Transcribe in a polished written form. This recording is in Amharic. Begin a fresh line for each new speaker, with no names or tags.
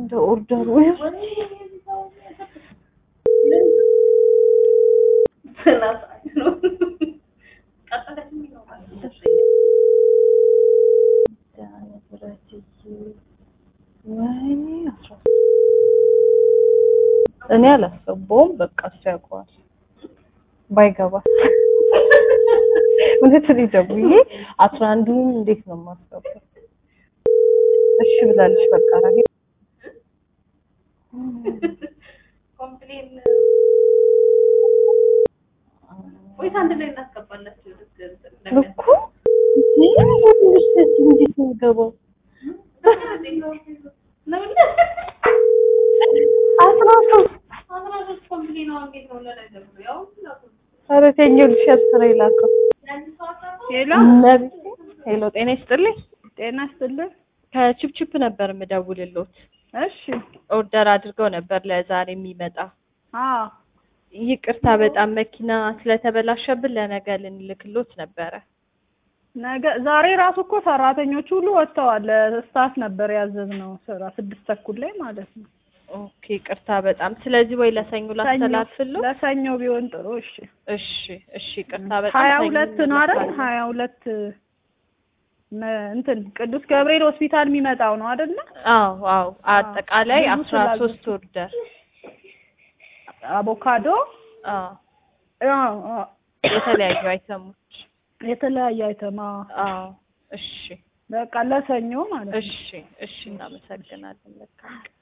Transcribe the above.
እንደ ኦርደሩ እኔ አላስገባውም በቃ እሱ ያውቀዋል ባይገባ እንዴት ልጅብዬ 11ን እንዴት ነው የማስገባው እሺ ብላለች በቃ አረጋኝ
ኮምፕሌን ወይ አንድ ላይ እናስገባላችሁ
እኮ እንዴት ነው ገባው
ኮምፕሌን ነው እንዴት ነው ለነገሩ ያው
ኧረ ተኝው ልሽጥራ ይላከው ሄሎ ጤና ይስጥልኝ
ጤና ይስጥልኝ
ከቺፕቺፕ ነበር የምደውልልዎት
እሺ
ኦርደር አድርገው ነበር ለዛሬ የሚመጣ ይቅርታ በጣም መኪና ስለተበላሸብን ለነገ ልንልክልዎት ነበር
ነገ ዛሬ ራሱ እኮ ሰራተኞች ሁሉ ወጥተዋል ስታፍ ነበር ያዘዝነው 6 ተኩል ላይ ማለት ነው
ኦኬ ይቅርታ በጣም ስለዚህ ወይ ለሰኞ ላስተላልፍልዎ
ለሰኞ ቢሆን ጥሩ
እሺ ይቅርታ በጣም
22 ነው አይደል 22 እንትን ቅዱስ ገብርኤል ሆስፒታል የሚመጣው ነው አይደል
አዎ አጠቃላይ 13 ኦርደር
አቮካዶ የተለያዩ አይተማ
እሺ
በቃ ለሰኞ ማለት ነው
እሺ እናመሰግናለን ለካ